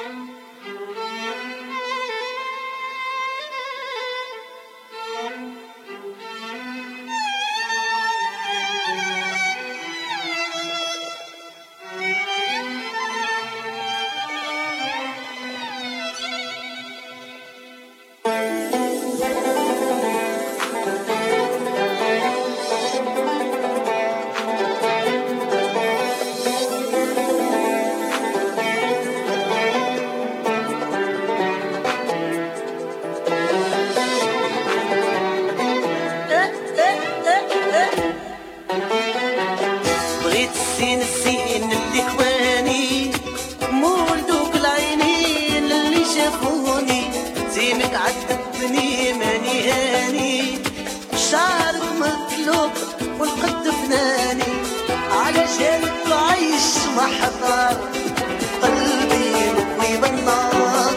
عذبني ماني هاني شعرك مطلوب والقد فناني علشانك عايش محضر قلبي مطوي بالنار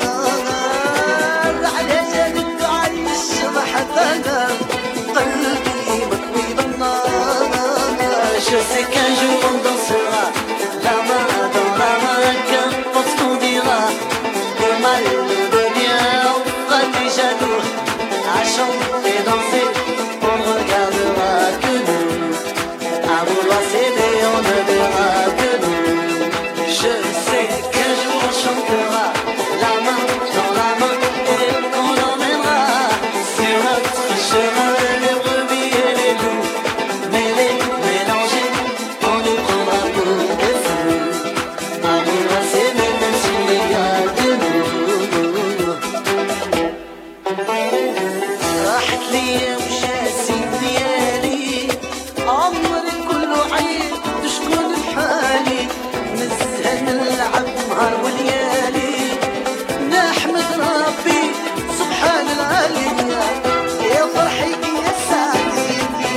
علشانك عايش محضر قلبي مطوي بالنار. Je sais qu'un jour on dansera la main dans la main, qu'importe ce qu'on dira, le mal le bien, on fera des jaloux à chanter, danser, on ne regardera que nous, à vouloir s'aider, on ne verra que nous. Je sais qu'un jour on chantera la main dans la main et qu'on emmènera sur notre chemin les brebis et les loups, mais les mélanger, on nous prendra pour des fous, à vouloir s'aimer même s'il n'y a que nous. راحت لي وشاسي ديالي عمري كله عيب شكون بحالي نزهق نلعب نهار وليالي نحمد ربي سبحان العالي يا فرحي يا سعدي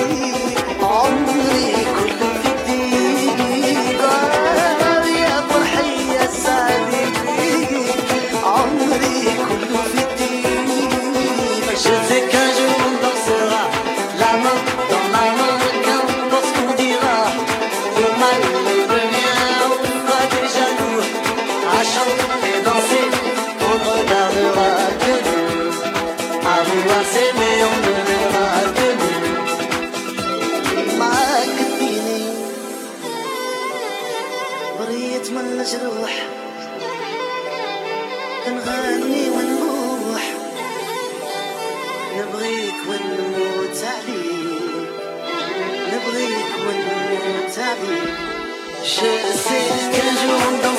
عمري كله في الدين يا فرحي يا سعدي عمري كله في الدين. Je sais qu'un jour on dansera la main dans la main, qu'importe ce qu'on dira, le mal le bien, on fera des jaloux à chanter, danser, on ne regardera que nous, à vouloir s'aimer, on ne verra que nous. معاك فيني بريت من الجروح نغني ونروح نبغيك ونموت عليك نبغيك ونموت عليك. Je sais qu'un jour on